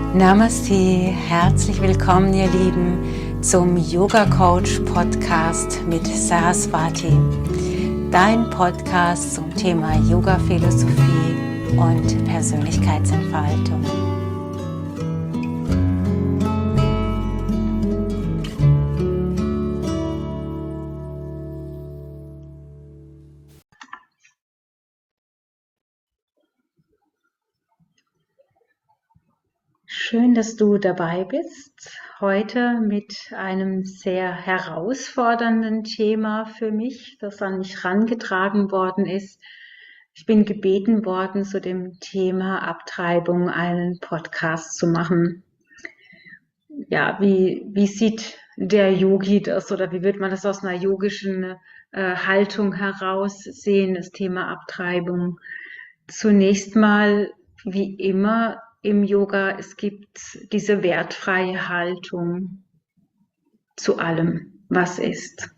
Namaste, herzlich willkommen ihr Lieben zum Yoga Coach Podcast mit Saraswati, dein Podcast zum Thema Yoga Philosophie und Persönlichkeitsentfaltung. Schön, dass du dabei bist. Heute mit einem sehr herausfordernden Thema für mich, das an mich herangetragen worden ist. Ich bin gebeten worden, zu dem Thema Abtreibung einen Podcast zu machen. Ja, wie sieht der Yogi das oder wie wird man das aus einer yogischen Haltung heraus sehen, das Thema Abtreibung? Zunächst mal, wie immer im Yoga, es gibt diese wertfreie Haltung zu allem, was ist.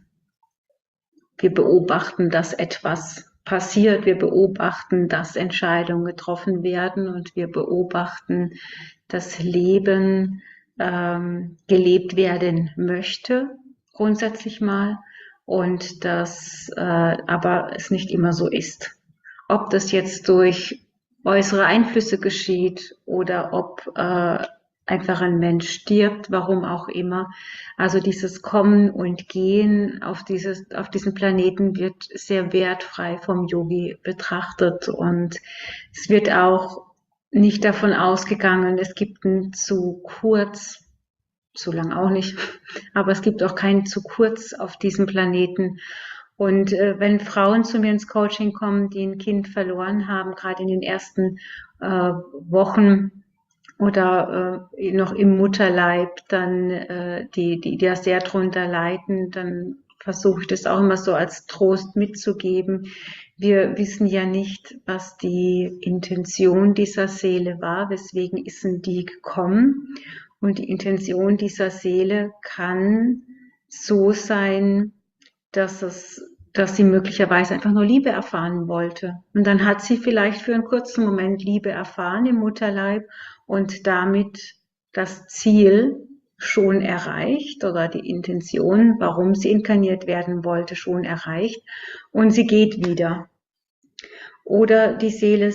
Wir beobachten, dass etwas passiert, wir beobachten, dass Entscheidungen getroffen werden und wir beobachten, dass Leben gelebt werden möchte, grundsätzlich mal, und dass aber es nicht immer so ist. Ob das jetzt durch äußere Einflüsse geschieht oder ob einfach ein Mensch stirbt, warum auch immer. Also dieses Kommen und Gehen auf diesen Planeten wird sehr wertfrei vom Yogi betrachtet und es wird auch nicht davon ausgegangen, es gibt ein zu kurz, zu lang auch nicht, aber es gibt auch kein zu kurz auf diesem Planeten. Und wenn Frauen zu mir ins Coaching kommen, die ein Kind verloren haben, gerade in den ersten Wochen oder noch im Mutterleib, dann die da sehr drunter leiden, dann versuche ich das auch immer so als Trost mitzugeben. Wir wissen ja nicht, was die Intention dieser Seele war, weswegen ist denn die gekommen. Und die Intention dieser Seele kann so sein, dass sie möglicherweise einfach nur Liebe erfahren wollte. Und dann hat sie vielleicht für einen kurzen Moment Liebe erfahren im Mutterleib und damit das Ziel schon erreicht oder die Intention, warum sie inkarniert werden wollte, schon erreicht und sie geht wieder. Oder die Seele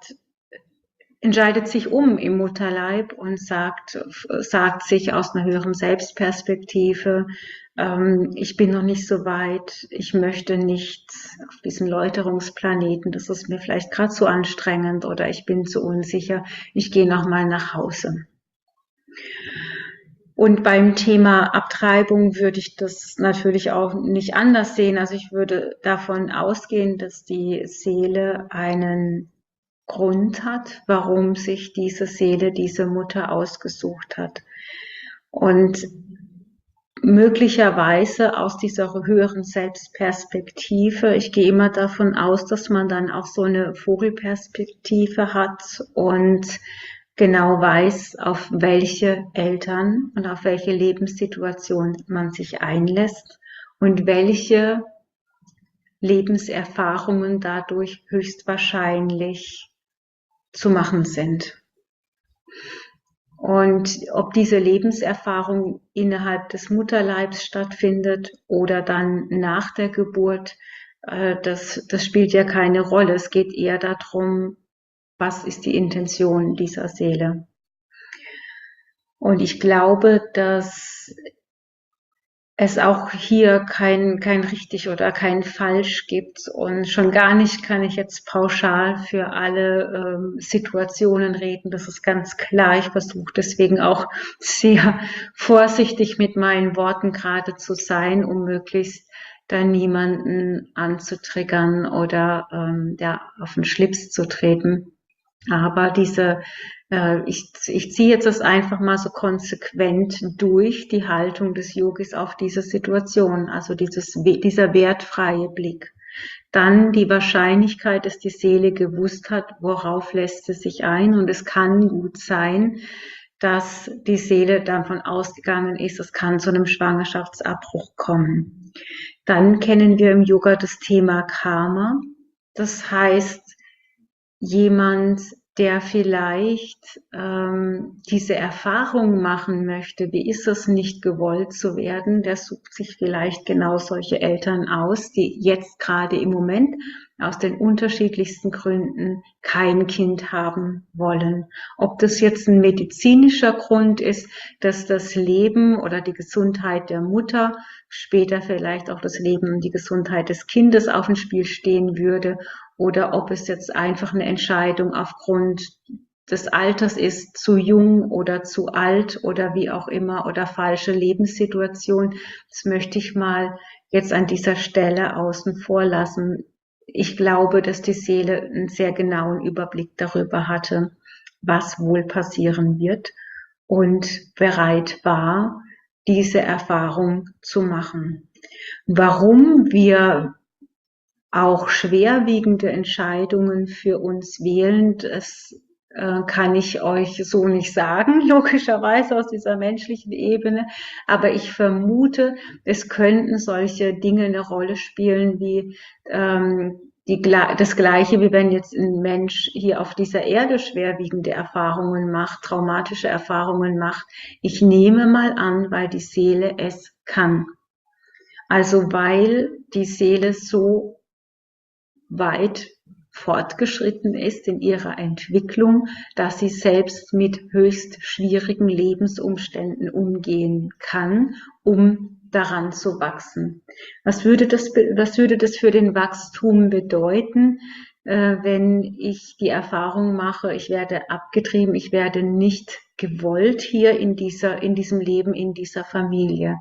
entscheidet sich im Mutterleib und sagt sich aus einer höheren Selbstperspektive, ich bin noch nicht so weit, ich möchte nicht auf diesen Läuterungsplaneten, das ist mir vielleicht gerade zu anstrengend oder ich bin zu unsicher, ich gehe nochmal nach Hause. Und beim Thema Abtreibung würde ich das natürlich auch nicht anders sehen. Also ich würde davon ausgehen, dass die Seele einen Grund hat, warum sich diese Seele diese Mutter ausgesucht hat. Und möglicherweise aus dieser höheren Selbstperspektive, ich gehe immer davon aus, dass man dann auch so eine Vogelperspektive hat und genau weiß, auf welche Eltern und auf welche Lebenssituation man sich einlässt und welche Lebenserfahrungen dadurch höchstwahrscheinlich zu machen sind. Und ob diese Lebenserfahrung innerhalb des Mutterleibs stattfindet oder dann nach der Geburt, das spielt ja keine Rolle. Es geht eher darum, was ist die Intention dieser Seele. Und ich glaube, dass es auch hier kein richtig oder kein falsch gibt und schon gar nicht kann ich jetzt pauschal für alle Situationen reden. Das ist ganz klar. Ich versuche deswegen auch sehr vorsichtig mit meinen Worten gerade zu sein, um möglichst da niemanden anzutriggern oder auf den Schlips zu treten. Aber ich ziehe jetzt das einfach mal so konsequent durch, die Haltung des Yogis auf diese Situation, also dieser wertfreie Blick. Dann die Wahrscheinlichkeit, dass die Seele gewusst hat, worauf lässt sie sich ein. Und es kann gut sein, dass die Seele davon ausgegangen ist, es kann zu einem Schwangerschaftsabbruch kommen. Dann kennen wir im Yoga das Thema Karma. Das heißt, jemand der vielleicht diese Erfahrung machen möchte, wie ist es, nicht gewollt zu werden, der sucht sich vielleicht genau solche Eltern aus, die jetzt gerade im Moment aus den unterschiedlichsten Gründen kein Kind haben wollen. Ob das jetzt ein medizinischer Grund ist, dass das Leben oder die Gesundheit der Mutter, später vielleicht auch das Leben und die Gesundheit des Kindes auf dem Spiel stehen würde, oder ob es jetzt einfach eine Entscheidung aufgrund des Alters ist, zu jung oder zu alt oder wie auch immer, oder falsche Lebenssituation. Das möchte ich mal jetzt an dieser Stelle außen vor lassen. Ich glaube, dass die Seele einen sehr genauen Überblick darüber hatte, was wohl passieren wird und bereit war, diese Erfahrung zu machen. Warum wir auch schwerwiegende Entscheidungen für uns wählen, das kann ich euch so nicht sagen, logischerweise aus dieser menschlichen Ebene. Aber ich vermute, es könnten solche Dinge eine Rolle spielen wie das Gleiche, wie wenn jetzt ein Mensch hier auf dieser Erde schwerwiegende Erfahrungen macht, traumatische Erfahrungen macht. Ich nehme mal an, weil die Seele es kann. Also weil die Seele so weit fortgeschritten ist in ihrer Entwicklung, dass sie selbst mit höchst schwierigen Lebensumständen umgehen kann, um daran zu wachsen. Was würde das für den Wachstum bedeuten, wenn ich die Erfahrung mache, ich werde abgetrieben, ich werde nicht gewollt hier in diesem Leben, in dieser Familie?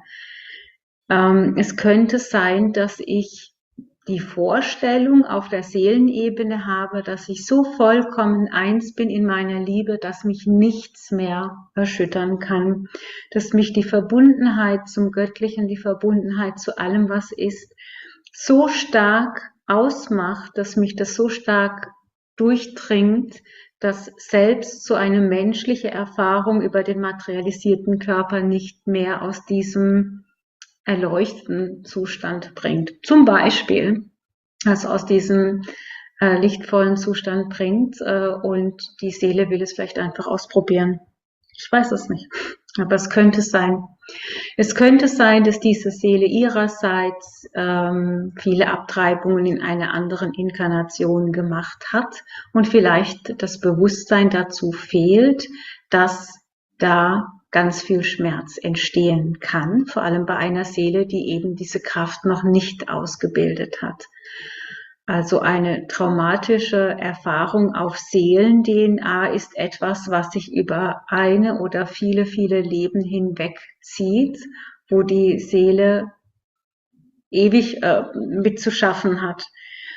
Es könnte sein, dass ich die Vorstellung auf der Seelenebene habe, dass ich so vollkommen eins bin in meiner Liebe, dass mich nichts mehr erschüttern kann, dass mich die Verbundenheit zum Göttlichen, die Verbundenheit zu allem, was ist, so stark ausmacht, dass mich das so stark durchdringt, dass selbst so eine menschliche Erfahrung über den materialisierten Körper nicht mehr aus diesem erleuchteten Zustand bringt. Zum Beispiel, also aus diesem lichtvollen Zustand bringt und die Seele will es vielleicht einfach ausprobieren. Ich weiß es nicht, aber es könnte sein. Es könnte sein, dass diese Seele ihrerseits viele Abtreibungen in einer anderen Inkarnation gemacht hat und vielleicht das Bewusstsein dazu fehlt, dass da ganz viel Schmerz entstehen kann, vor allem bei einer Seele, die eben diese Kraft noch nicht ausgebildet hat. Also eine traumatische Erfahrung auf Seelen-DNA ist etwas, was sich über eine oder viele, viele Leben hinweg zieht, wo die Seele ewig mit zu schaffen hat,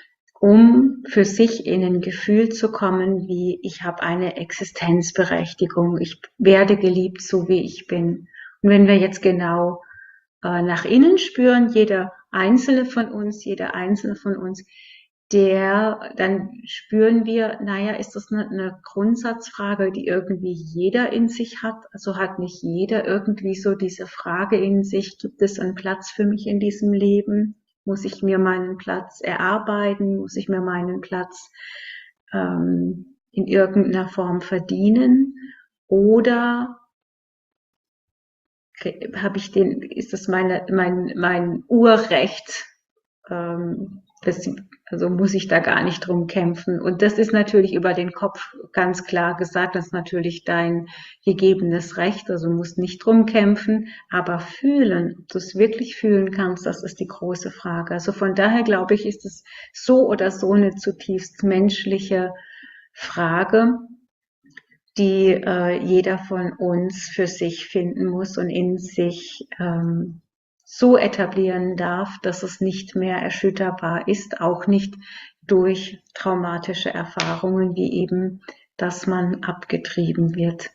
um für sich in ein Gefühl zu kommen, wie ich habe eine Existenzberechtigung, ich werde geliebt, so wie ich bin. Und wenn wir jetzt genau nach innen spüren, jeder einzelne von uns, dann spüren wir, naja, ist das eine Grundsatzfrage, die irgendwie jeder in sich hat? Also hat nicht jeder irgendwie so diese Frage in sich, gibt es einen Platz für mich in diesem Leben? Muss ich mir meinen Platz erarbeiten? Muss ich mir meinen Platz in irgendeiner Form verdienen? Oder ist das mein Urrecht? Also muss ich da gar nicht drum kämpfen. Und das ist natürlich über den Kopf ganz klar gesagt, das ist natürlich dein gegebenes Recht, also musst nicht drum kämpfen, aber fühlen, ob du es wirklich fühlen kannst, das ist die große Frage. Also von daher glaube ich, ist es so oder so eine zutiefst menschliche Frage, die jeder von uns für sich finden muss und in sich so etablieren darf, dass es nicht mehr erschütterbar ist, auch nicht durch traumatische Erfahrungen wie eben, dass man abgetrieben wird.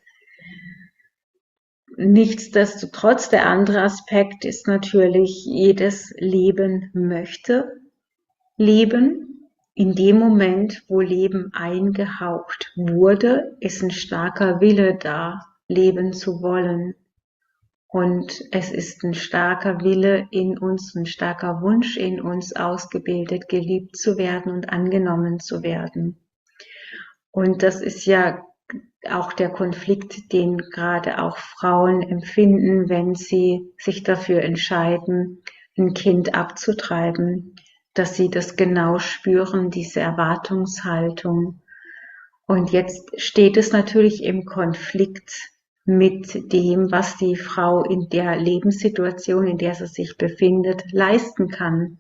Nichtsdestotrotz, der andere Aspekt ist natürlich, jedes Leben möchte leben. In dem Moment, wo Leben eingehaucht wurde, ist ein starker Wille da, leben zu wollen. Und es ist ein starker Wille in uns, ein starker Wunsch in uns ausgebildet, geliebt zu werden und angenommen zu werden. Und das ist ja auch der Konflikt, den gerade auch Frauen empfinden, wenn sie sich dafür entscheiden, ein Kind abzutreiben, dass sie das genau spüren, diese Erwartungshaltung. Und jetzt steht es natürlich im Konflikt mit dem, was die Frau in der Lebenssituation, in der sie sich befindet, leisten kann.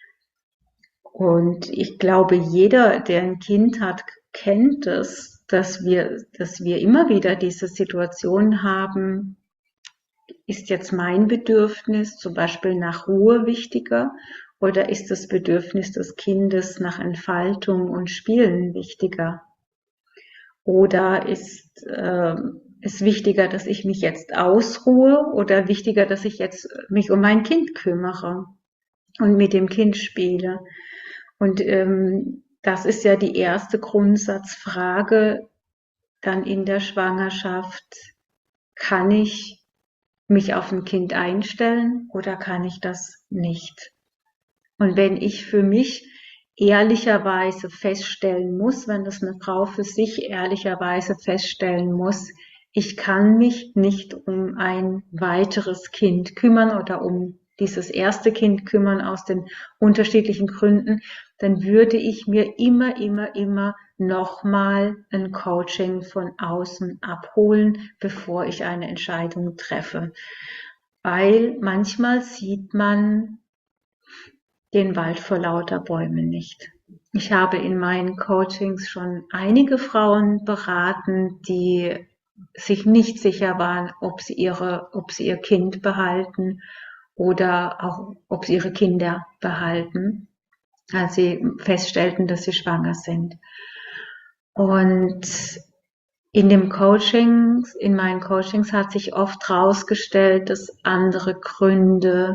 Und ich glaube, jeder, der ein Kind hat, kennt es, dass wir immer wieder diese Situation haben. Ist jetzt mein Bedürfnis zum Beispiel nach Ruhe wichtiger oder ist das Bedürfnis des Kindes nach Entfaltung und Spielen wichtiger? Oder ist es wichtiger, dass ich mich jetzt ausruhe oder wichtiger, dass ich jetzt mich um mein Kind kümmere und mit dem Kind spiele? Und das ist ja die erste Grundsatzfrage dann in der Schwangerschaft. Kann ich mich auf ein Kind einstellen oder kann ich das nicht? Und wenn ich für mich ehrlicherweise feststellen muss, wenn das eine Frau für sich ehrlicherweise feststellen muss, ich kann mich nicht um ein weiteres Kind kümmern oder um dieses erste Kind kümmern aus den unterschiedlichen Gründen, dann würde ich mir immer nochmal ein Coaching von außen abholen, bevor ich eine Entscheidung treffe. Weil manchmal sieht man den Wald vor lauter Bäumen nicht. Ich habe in meinen Coachings schon einige Frauen beraten, die sich nicht sicher waren, ob sie ihr Kind behalten oder auch, ob sie ihre Kinder behalten, als sie feststellten, dass sie schwanger sind. Und in meinen Coachings hat sich oft herausgestellt, dass andere Gründe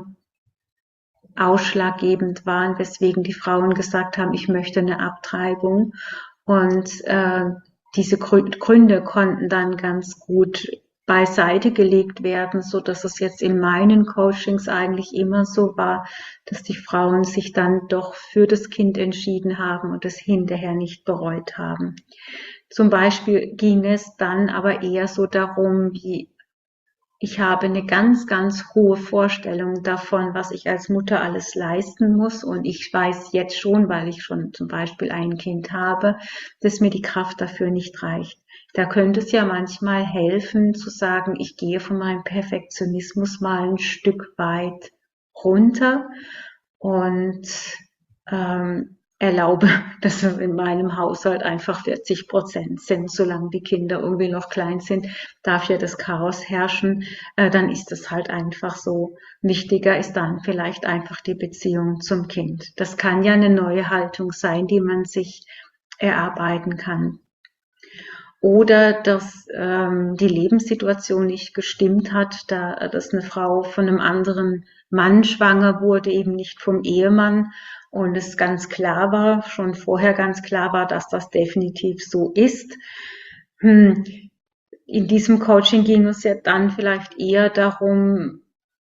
ausschlaggebend waren, weswegen die Frauen gesagt haben, ich möchte eine Abtreibung. Und diese Gründe konnten dann ganz gut beiseite gelegt werden, so dass es jetzt in meinen Coachings eigentlich immer so war, dass die Frauen sich dann doch für das Kind entschieden haben und es hinterher nicht bereut haben. Zum Beispiel ging es dann aber eher so darum, wie ich habe eine ganz hohe Vorstellung davon, was ich als Mutter alles leisten muss. Und ich weiß jetzt schon, weil ich schon zum Beispiel ein Kind habe, dass mir die Kraft dafür nicht reicht. Da könnte es ja manchmal helfen, zu sagen, ich gehe von meinem Perfektionismus mal ein Stück weit runter und erlaube, dass es in meinem Haushalt einfach 40% sind. Solange die Kinder irgendwie noch klein sind, darf ja das Chaos herrschen. Dann ist es halt einfach so. Wichtiger ist dann vielleicht einfach die Beziehung zum Kind. Das kann ja eine neue Haltung sein, die man sich erarbeiten kann. Oder dass die Lebenssituation nicht gestimmt hat, dass eine Frau von einem anderen Mann schwanger wurde, eben nicht vom Ehemann. Und es ganz klar war, schon vorher ganz klar war, dass das definitiv so ist. In diesem Coaching ging es ja dann vielleicht eher darum,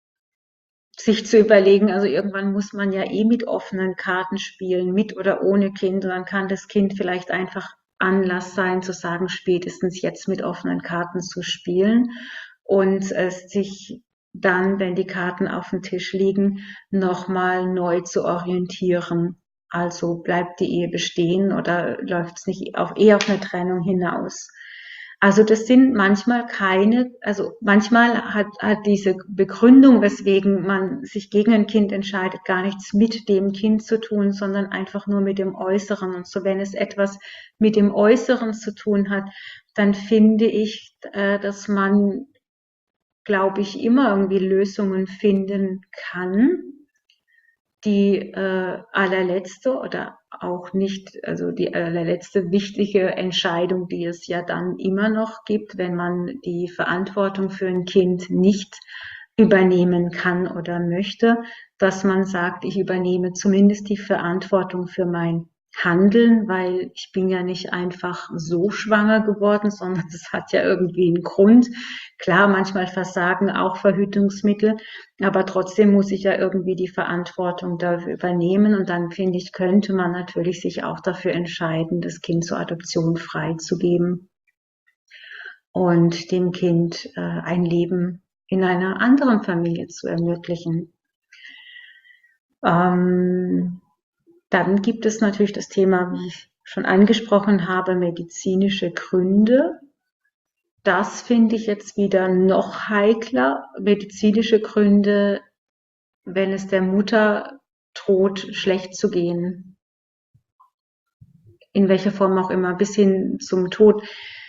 sich zu überlegen, also irgendwann muss man ja mit offenen Karten spielen, mit oder ohne Kind. Und dann kann das Kind vielleicht einfach Anlass sein, zu sagen, spätestens jetzt mit offenen Karten zu spielen und sich dann, wenn die Karten auf dem Tisch liegen, nochmal neu zu orientieren. Also bleibt die Ehe bestehen oder läuft es nicht eher auf eine Trennung hinaus? Also das sind manchmal also manchmal hat diese Begründung, weswegen man sich gegen ein Kind entscheidet, gar nichts mit dem Kind zu tun, sondern einfach nur mit dem Äußeren. Und so, wenn es etwas mit dem Äußeren zu tun hat, dann finde ich, dass man, glaube ich, immer irgendwie Lösungen finden kann. Die allerletzte oder auch nicht, also die allerletzte wichtige Entscheidung, die es ja dann immer noch gibt, wenn man die Verantwortung für ein Kind nicht übernehmen kann oder möchte, dass man sagt, ich übernehme zumindest die Verantwortung für mein handeln, weil ich bin ja nicht einfach so schwanger geworden, sondern das hat ja irgendwie einen Grund. Klar, manchmal versagen auch Verhütungsmittel, aber trotzdem muss ich ja irgendwie die Verantwortung dafür übernehmen und dann finde ich, könnte man natürlich sich auch dafür entscheiden, das Kind zur Adoption freizugeben und dem Kind ein Leben in einer anderen Familie zu ermöglichen. Dann gibt es natürlich das Thema, wie ich schon angesprochen habe, medizinische Gründe. Das finde ich jetzt wieder noch heikler. Medizinische Gründe, wenn es der Mutter droht, schlecht zu gehen. In welcher Form auch immer, bis hin zum Tod.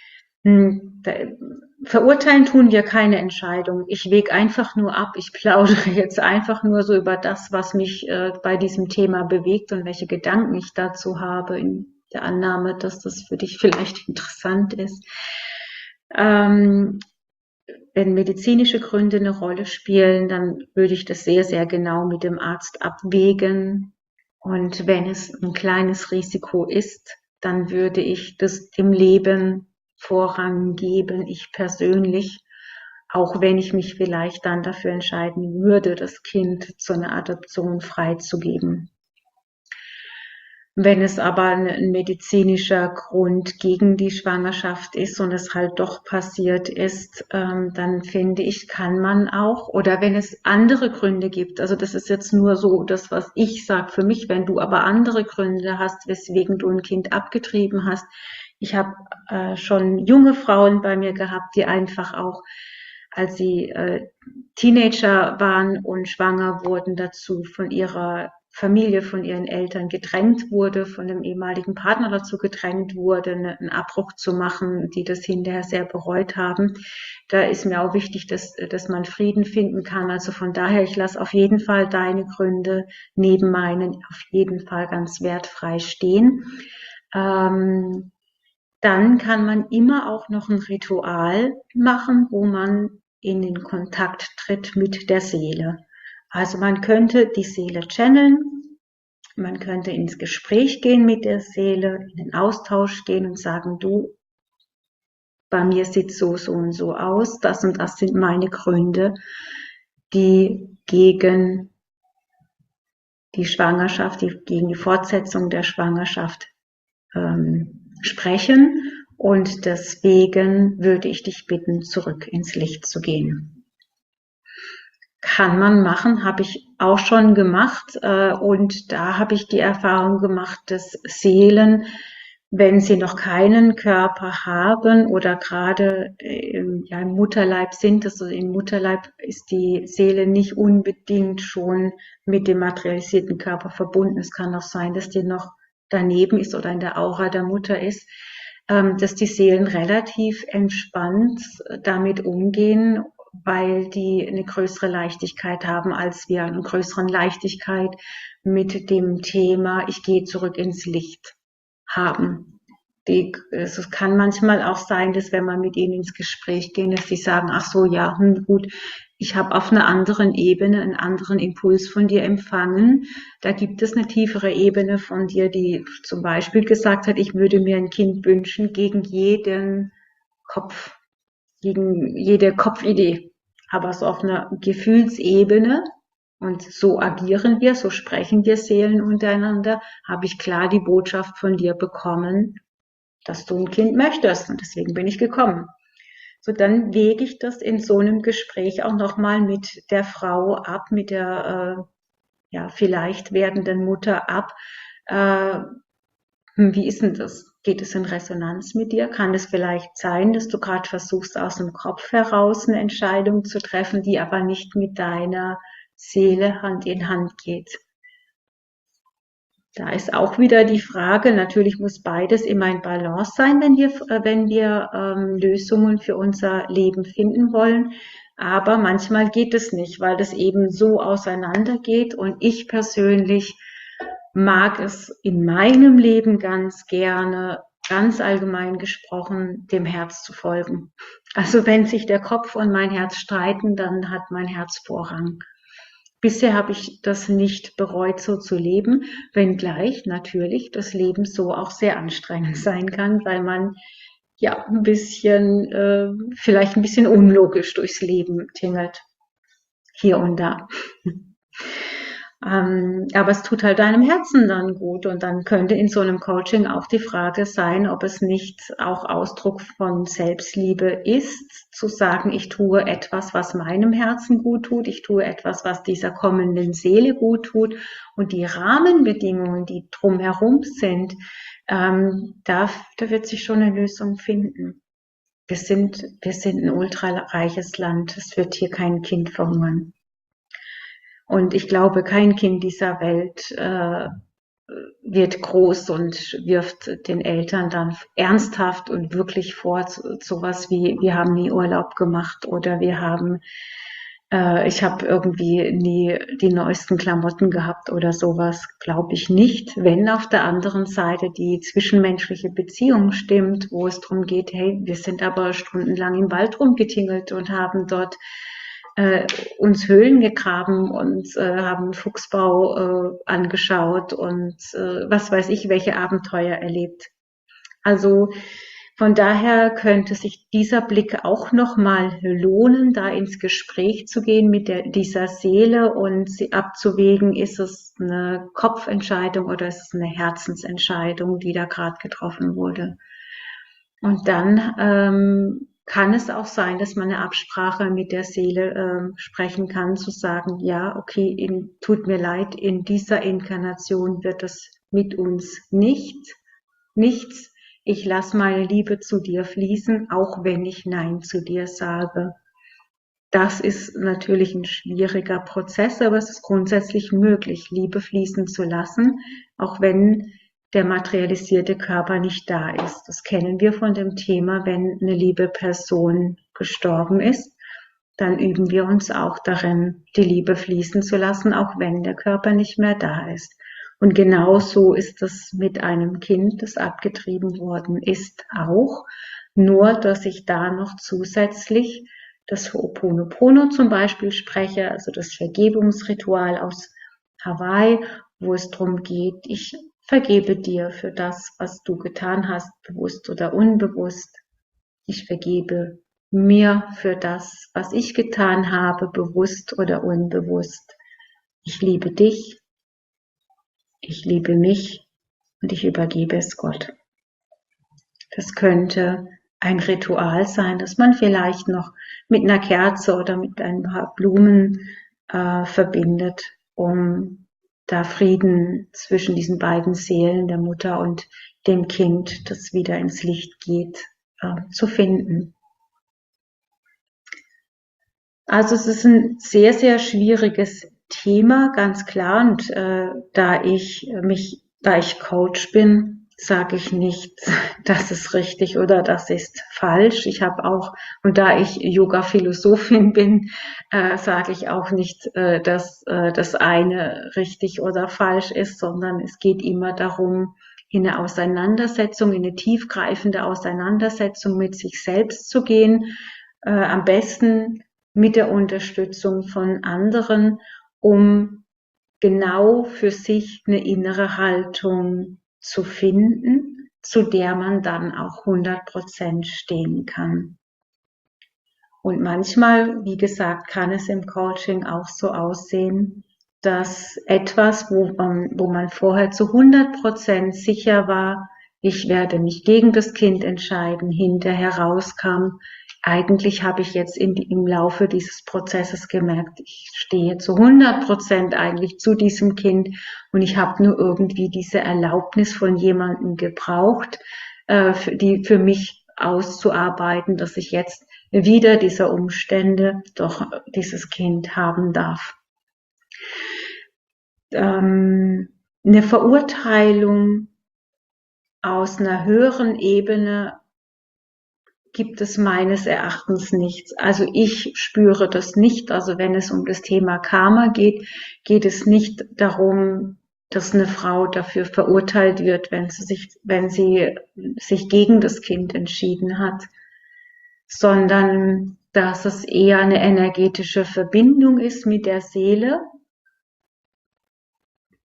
Verurteilen tun wir keine Entscheidung. Ich wege einfach nur ab. Ich plaudere jetzt einfach nur so über das, was mich bei diesem Thema bewegt und welche Gedanken ich dazu habe, in der Annahme, dass das für dich vielleicht interessant ist. Wenn medizinische Gründe eine Rolle spielen, dann würde ich das sehr, sehr genau mit dem Arzt abwägen. Und wenn es ein kleines Risiko ist, dann würde ich das dem Leben Vorrang geben, ich persönlich, auch wenn ich mich vielleicht dann dafür entscheiden würde, das Kind zu einer Adoption freizugeben. Wenn es aber ein medizinischer Grund gegen die Schwangerschaft ist und es halt doch passiert ist, dann finde ich, kann man auch, oder wenn es andere Gründe gibt, also das ist jetzt nur so das, was ich sage für mich, wenn du aber andere Gründe hast, weswegen du ein Kind abgetrieben hast. Ich habe schon junge Frauen bei mir gehabt, die einfach auch, als sie Teenager waren und schwanger wurden, dazu von ihrer Familie, von ihren Eltern gedrängt wurde, von dem ehemaligen Partner dazu gedrängt wurde, einen Abbruch zu machen, die das hinterher sehr bereut haben. Da ist mir auch wichtig, dass man Frieden finden kann. Also von daher, ich lasse auf jeden Fall deine Gründe neben meinen auf jeden Fall ganz wertfrei stehen. Dann kann man immer auch noch ein Ritual machen, wo man in den Kontakt tritt mit der Seele. Also man könnte die Seele channeln, man könnte ins Gespräch gehen mit der Seele, in den Austausch gehen und sagen, du, bei mir sieht so, so und so aus, das und das sind meine Gründe, die gegen die Schwangerschaft, gegen die Fortsetzung der Schwangerschaft sprechen. Und deswegen würde ich dich bitten, zurück ins Licht zu gehen. Kann man machen, habe ich auch schon gemacht. Und da habe ich die Erfahrung gemacht, dass Seelen, wenn sie noch keinen Körper haben oder gerade im Mutterleib sind, also im Mutterleib ist die Seele nicht unbedingt schon mit dem materialisierten Körper verbunden. Es kann auch sein, dass die noch daneben ist oder in der Aura der Mutter ist, dass die Seelen relativ entspannt damit umgehen, weil die eine größere Leichtigkeit haben als wir, eine größere Leichtigkeit mit dem Thema, ich gehe zurück ins Licht haben. Es kann manchmal auch sein, dass wenn man mit ihnen ins Gespräch geht, dass sie sagen, ach so, ja, gut, ich habe auf einer anderen Ebene einen anderen Impuls von dir empfangen. Da gibt es eine tiefere Ebene von dir, die zum Beispiel gesagt hat, ich würde mir ein Kind wünschen gegen jeden Kopf, gegen jede Kopfidee. Aber so auf einer Gefühlsebene, und so agieren wir, so sprechen wir Seelen untereinander, habe ich klar die Botschaft von dir bekommen, dass du ein Kind möchtest und deswegen bin ich gekommen. So, dann wege ich das in so einem Gespräch auch nochmal mit der Frau ab, mit der vielleicht werdenden Mutter ab. Wie ist denn das? Geht es in Resonanz mit dir? Kann es vielleicht sein, dass du gerade versuchst, aus dem Kopf heraus eine Entscheidung zu treffen, die aber nicht mit deiner Seele Hand in Hand geht? Da ist auch wieder die Frage, natürlich muss beides immer in Balance sein, wenn wir Lösungen für unser Leben finden wollen. Aber manchmal geht es nicht, weil das eben so auseinandergeht. Und ich persönlich mag es in meinem Leben ganz gerne, ganz allgemein gesprochen, dem Herz zu folgen. Also wenn sich der Kopf und mein Herz streiten, dann hat mein Herz Vorrang. Bisher habe ich das nicht bereut, so zu leben, wenngleich natürlich das Leben so auch sehr anstrengend sein kann, weil man ja ein bisschen, vielleicht ein bisschen unlogisch durchs Leben tingelt, hier und da. Aber es tut halt deinem Herzen dann gut und dann könnte in so einem Coaching auch die Frage sein, ob es nicht auch Ausdruck von Selbstliebe ist, zu sagen, ich tue etwas, was meinem Herzen gut tut, ich tue etwas, was dieser kommenden Seele gut tut und die Rahmenbedingungen, die drumherum sind, da wird sich schon eine Lösung finden. Wir sind ein ultrareiches Land, es wird hier kein Kind verhungern. Und ich glaube, kein Kind dieser Welt wird groß und wirft den Eltern dann ernsthaft und wirklich vor, sowas wie, wir haben nie Urlaub gemacht oder ich habe irgendwie nie die neuesten Klamotten gehabt oder sowas, glaube ich nicht. Wenn auf der anderen Seite die zwischenmenschliche Beziehung stimmt, wo es darum geht, hey, wir sind aber stundenlang im Wald rumgetingelt und haben dort uns Höhlen gegraben und haben Fuchsbau angeschaut und was weiß ich, welche Abenteuer erlebt. Also von daher könnte sich dieser Blick auch nochmal lohnen, da ins Gespräch zu gehen mit dieser Seele und sie abzuwägen, ist es eine Kopfentscheidung oder ist es eine Herzensentscheidung, die da gerade getroffen wurde. Und dann kann es auch sein, dass man eine Absprache mit der Seele sprechen kann, zu sagen, ja, okay, tut mir leid, in dieser Inkarnation wird es mit uns nichts. Ich lasse meine Liebe zu dir fließen, auch wenn ich Nein zu dir sage. Das ist natürlich ein schwieriger Prozess, aber es ist grundsätzlich möglich, Liebe fließen zu lassen, auch wenn der materialisierte Körper nicht da ist. Das kennen wir von dem Thema, wenn eine liebe Person gestorben ist, dann üben wir uns auch darin, die Liebe fließen zu lassen, auch wenn der Körper nicht mehr da ist. Und genau so ist es mit einem Kind, das abgetrieben worden ist, auch. Nur, dass ich da noch zusätzlich das Ho'oponopono zum Beispiel spreche, also das Vergebungsritual aus Hawaii, wo es darum geht, ich vergebe dir für das, was du getan hast, bewusst oder unbewusst. Ich vergebe mir für das, was ich getan habe, bewusst oder unbewusst. Ich liebe dich, ich liebe mich und ich übergebe es Gott. Das könnte ein Ritual sein, das man vielleicht noch mit einer Kerze oder mit ein paar Blumen verbindet, um da Frieden zwischen diesen beiden Seelen, der Mutter und dem Kind, das wieder ins Licht geht, zu finden. Also es ist ein sehr, sehr schwieriges Thema, ganz klar. Und da ich Coach bin, sage ich nicht, das ist richtig oder das ist falsch. Ich habe auch, und da ich Yoga-Philosophin bin, sage ich auch nicht, dass das eine richtig oder falsch ist, sondern es geht immer darum, in eine Auseinandersetzung, in eine tiefgreifende Auseinandersetzung mit sich selbst zu gehen. Am besten mit der Unterstützung von anderen, um genau für sich eine innere Haltung zu finden, zu der man dann auch 100% stehen kann. Und manchmal, wie gesagt, kann es im Coaching auch so aussehen, dass etwas, wo man vorher zu 100% sicher war, ich werde mich gegen das Kind entscheiden, hinterher rauskam, eigentlich habe ich jetzt im Laufe dieses Prozesses gemerkt, ich stehe zu 100% eigentlich zu diesem Kind und ich habe nur irgendwie diese Erlaubnis von jemandem gebraucht, die für mich auszuarbeiten, dass ich jetzt wieder dieser Umstände doch dieses Kind haben darf. Eine Verurteilung aus einer höheren Ebene gibt es meines Erachtens nichts. Also ich spüre das nicht. Also wenn es um das Thema Karma geht, geht es nicht darum, dass eine Frau dafür verurteilt wird, wenn sie sich gegen das Kind entschieden hat, sondern dass es eher eine energetische Verbindung ist mit der Seele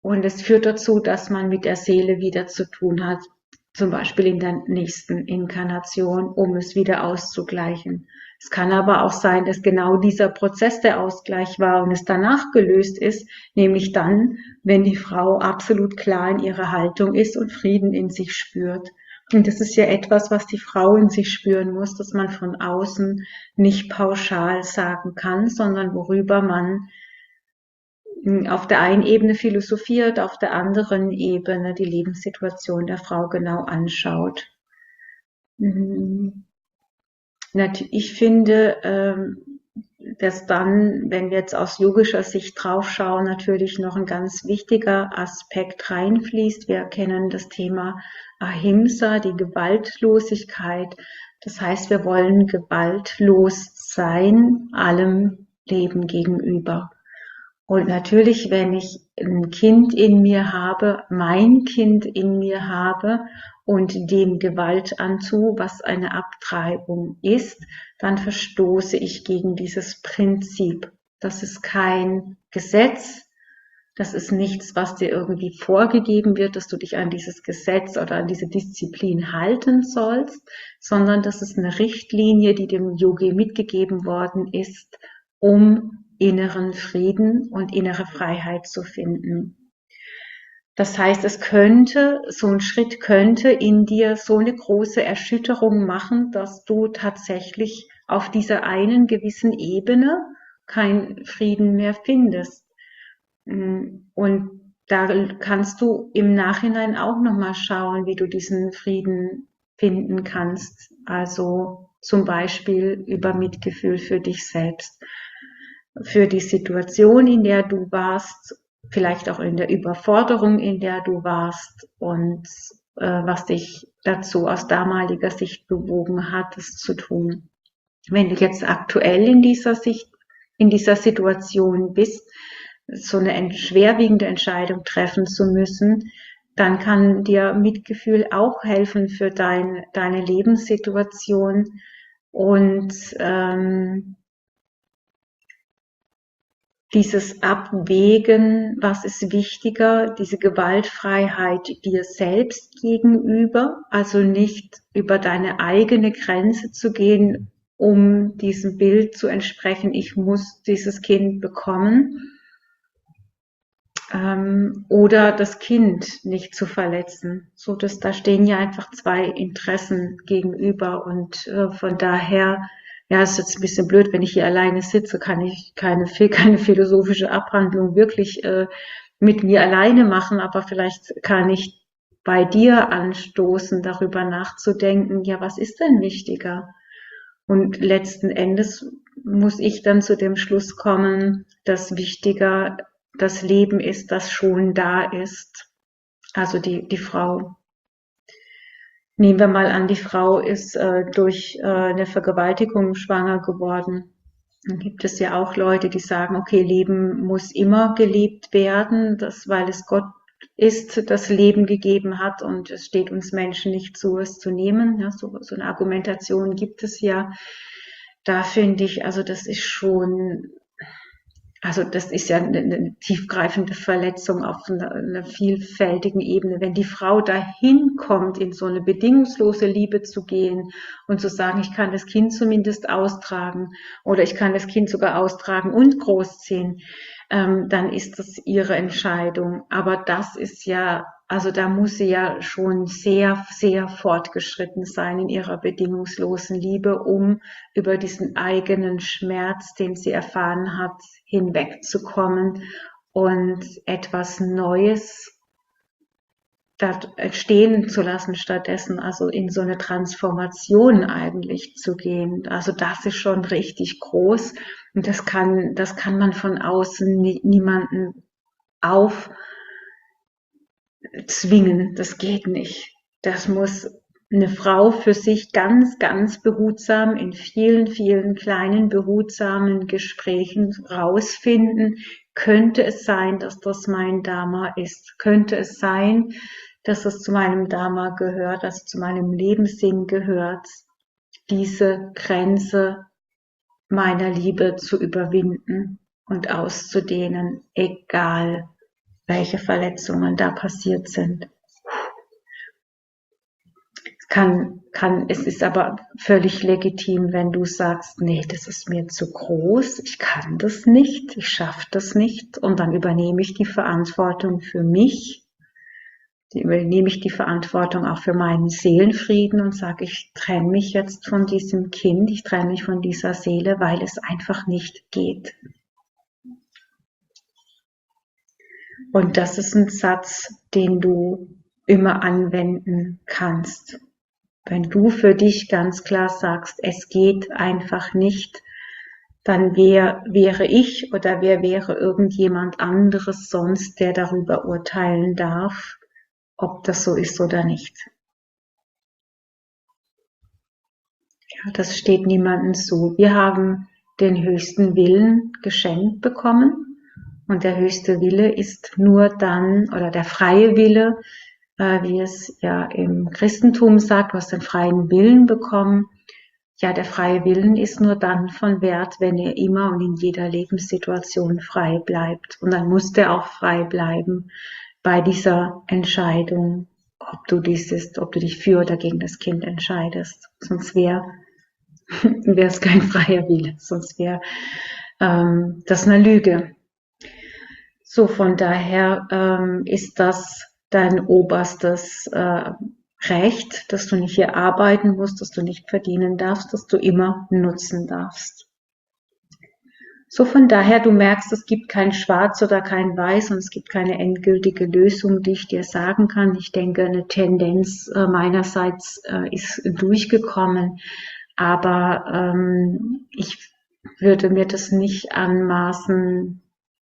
Und es führt dazu, dass man mit der Seele wieder zu tun hat, zum Beispiel in der nächsten Inkarnation, um es wieder auszugleichen. Es kann aber auch sein, dass genau dieser Prozess der Ausgleich war und es danach gelöst ist, nämlich dann, wenn die Frau absolut klar in ihrer Haltung ist und Frieden in sich spürt. Und das ist ja etwas, was die Frau in sich spüren muss, dass man von außen nicht pauschal sagen kann, sondern worüber man auf der einen Ebene philosophiert, auf der anderen Ebene die Lebenssituation der Frau genau anschaut. Ich finde, dass dann, wenn wir jetzt aus yogischer Sicht draufschauen, natürlich noch ein ganz wichtiger Aspekt reinfließt. Wir kennen das Thema Ahimsa, die Gewaltlosigkeit. Das heißt, wir wollen gewaltlos sein, allem Leben gegenüber. Und natürlich, wenn ich ein Kind in mir habe, mein Kind in mir habe und dem Gewalt antue, was eine Abtreibung ist, dann verstoße ich gegen dieses Prinzip. Das ist kein Gesetz, das ist nichts, was dir irgendwie vorgegeben wird, dass du dich an dieses Gesetz oder an diese Disziplin halten sollst, sondern das ist eine Richtlinie, die dem Yogi mitgegeben worden ist, um inneren Frieden und innere Freiheit zu finden. Das heißt, so ein Schritt könnte in dir so eine große Erschütterung machen, dass du tatsächlich auf dieser einen gewissen Ebene keinen Frieden mehr findest. Und da kannst du im Nachhinein auch nochmal schauen, wie du diesen Frieden finden kannst. Also zum Beispiel über Mitgefühl für dich selbst, für die Situation, in der du warst, vielleicht auch in der Überforderung, in der du warst und was dich dazu aus damaliger Sicht bewogen hat, es zu tun. Wenn du jetzt aktuell in dieser Situation bist, so eine schwerwiegende Entscheidung treffen zu müssen, dann kann dir Mitgefühl auch helfen für deine Lebenssituation und dieses Abwägen, was ist wichtiger, diese Gewaltfreiheit dir selbst gegenüber, also nicht über deine eigene Grenze zu gehen, um diesem Bild zu entsprechen, ich muss dieses Kind bekommen, oder das Kind nicht zu verletzen. So, dass da stehen ja einfach zwei Interessen gegenüber und von daher, ja, ist jetzt ein bisschen blöd, wenn ich hier alleine sitze, kann ich keine philosophische Abhandlung wirklich mit mir alleine machen, aber vielleicht kann ich bei dir anstoßen, darüber nachzudenken, ja, was ist denn wichtiger? Und letzten Endes muss ich dann zu dem Schluss kommen, dass wichtiger das Leben ist, das schon da ist. Also die Frau. Nehmen wir mal an, die Frau ist durch eine Vergewaltigung schwanger geworden. Dann gibt es ja auch Leute, die sagen, okay, Leben muss immer gelebt werden, weil es Gott ist, das Leben gegeben hat und es steht uns Menschen nicht zu, es zu nehmen. Ja, so eine Argumentation gibt es ja. Da finde ich, also das ist schon, also das ist ja eine tiefgreifende Verletzung auf einer vielfältigen Ebene. Wenn die Frau dahin kommt, in so eine bedingungslose Liebe zu gehen und zu sagen, ich kann das Kind zumindest austragen oder ich kann das Kind sogar austragen und großziehen, dann ist das ihre Entscheidung. Aber das ist ja, also da muss sie ja schon sehr, sehr fortgeschritten sein in ihrer bedingungslosen Liebe, um über diesen eigenen Schmerz, den sie erfahren hat, hinwegzukommen und etwas Neues entstehen zu lassen stattdessen, also in so eine Transformation eigentlich zu gehen. Also das ist schon richtig groß und das kann man von außen niemanden aufzwingen. Das geht nicht. Das muss eine Frau für sich ganz, ganz behutsam in vielen, vielen kleinen behutsamen Gesprächen rausfinden. Könnte es sein, dass das mein Dharma ist? Könnte es sein, dass es zu meinem Dharma gehört, dass es zu meinem Lebenssinn gehört, diese Grenze meiner Liebe zu überwinden und auszudehnen, egal welche Verletzungen da passiert sind. Es ist aber völlig legitim, wenn du sagst, nee, das ist mir zu groß, ich kann das nicht, ich schaffe das nicht, und dann übernehme ich die Verantwortung für mich, übernehme ich die Verantwortung auch für meinen Seelenfrieden und sage, ich trenne mich jetzt von diesem Kind, ich trenne mich von dieser Seele, weil es einfach nicht geht. Und das ist ein Satz, den du immer anwenden kannst. Wenn du für dich ganz klar sagst, es geht einfach nicht, dann wäre ich oder wer wäre irgendjemand anderes sonst, der darüber urteilen darf, ob das so ist oder nicht. Ja, das steht niemandem zu. Wir haben den höchsten Willen geschenkt bekommen, und der höchste Wille ist nur dann, oder der freie Wille, wie es ja im Christentum sagt, du hast den freien Willen bekommen. Ja, der freie Willen ist nur dann von Wert, wenn er immer und in jeder Lebenssituation frei bleibt. Und dann muss der auch frei bleiben bei dieser Entscheidung, ob du dich für oder gegen das Kind entscheidest. Sonst wäre es kein freier Wille, sonst wäre das eine Lüge. So, von daher ist das dein oberstes Recht, dass du nicht hier arbeiten musst, dass du nicht verdienen darfst, dass du immer nutzen darfst. So, von daher, du merkst, es gibt kein Schwarz oder kein Weiß, und es gibt keine endgültige Lösung, die ich dir sagen kann. Ich denke, eine Tendenz meinerseits ist durchgekommen, aber ich würde mir das nicht anmaßen,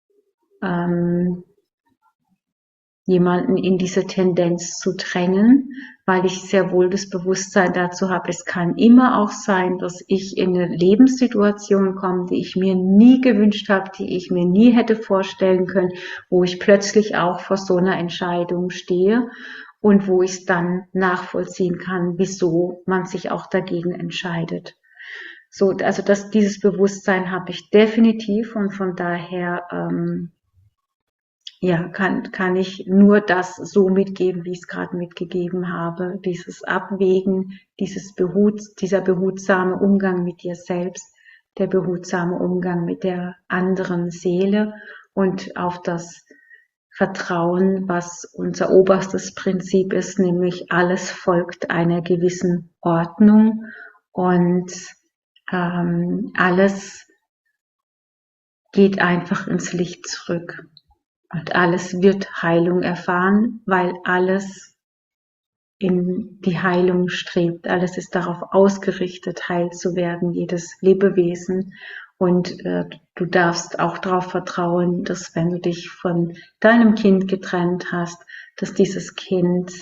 jemanden in diese Tendenz zu drängen, weil ich sehr wohl das Bewusstsein dazu habe, es kann immer auch sein, dass ich in eine Lebenssituation komme, die ich mir nie gewünscht habe, die ich mir nie hätte vorstellen können, wo ich plötzlich auch vor so einer Entscheidung stehe und wo ich es dann nachvollziehen kann, wieso man sich auch dagegen entscheidet. So, also dieses Bewusstsein habe ich definitiv, und von daher ja, kann ich nur das so mitgeben, wie ich es gerade mitgegeben habe. Dieses Abwägen, dieser behutsame Umgang mit dir selbst, der behutsame Umgang mit der anderen Seele und auf das Vertrauen, was unser oberstes Prinzip ist, nämlich alles folgt einer gewissen Ordnung, und alles geht einfach ins Licht zurück. Und alles wird Heilung erfahren, weil alles in die Heilung strebt. Alles ist darauf ausgerichtet, heil zu werden, jedes Lebewesen. Und du darfst auch darauf vertrauen, dass wenn du dich von deinem Kind getrennt hast, dass dieses Kind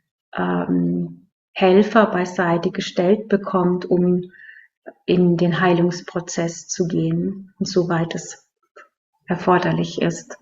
Helfer beiseite gestellt bekommt, um in den Heilungsprozess zu gehen, soweit es erforderlich ist.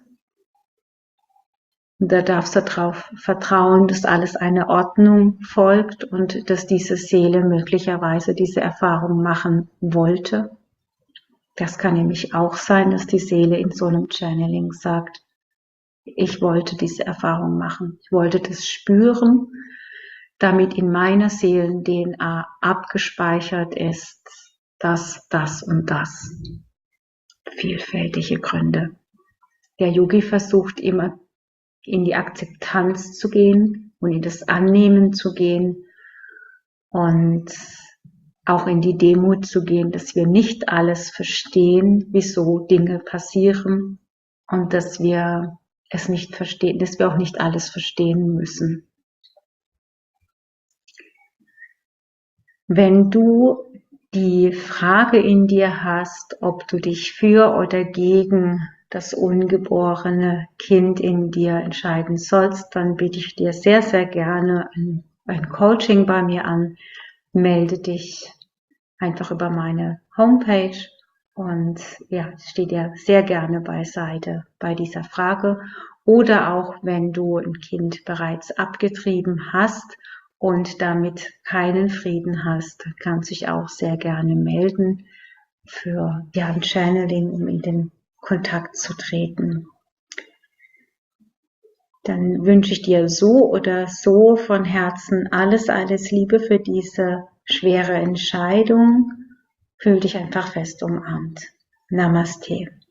Und da darfst du darauf vertrauen, dass alles einer Ordnung folgt und dass diese Seele möglicherweise diese Erfahrung machen wollte. Das kann nämlich auch sein, dass die Seele in so einem Channeling sagt, ich wollte diese Erfahrung machen, ich wollte das spüren, damit in meiner Seelen-DNA abgespeichert ist, das und das. Vielfältige Gründe. Der Yogi versucht immer, in die Akzeptanz zu gehen und in das Annehmen zu gehen und auch in die Demut zu gehen, dass wir nicht alles verstehen, wieso Dinge passieren, und dass wir es nicht verstehen, dass wir auch nicht alles verstehen müssen. Wenn du die Frage in dir hast, ob du dich für oder gegen das ungeborene Kind in dir entscheiden sollst, dann biete ich dir sehr, sehr gerne ein Coaching bei mir an. Melde dich einfach über meine Homepage, und ja, ich stehe dir sehr gerne beiseite bei dieser Frage. Oder auch, wenn du ein Kind bereits abgetrieben hast und damit keinen Frieden hast, kannst du dich auch sehr gerne melden für ein Channeling, um in den Kontakt zu treten. dann wünsche ich dir so oder so von Herzen alles, alles Liebe für diese schwere Entscheidung. Fühl dich einfach fest umarmt. Namaste.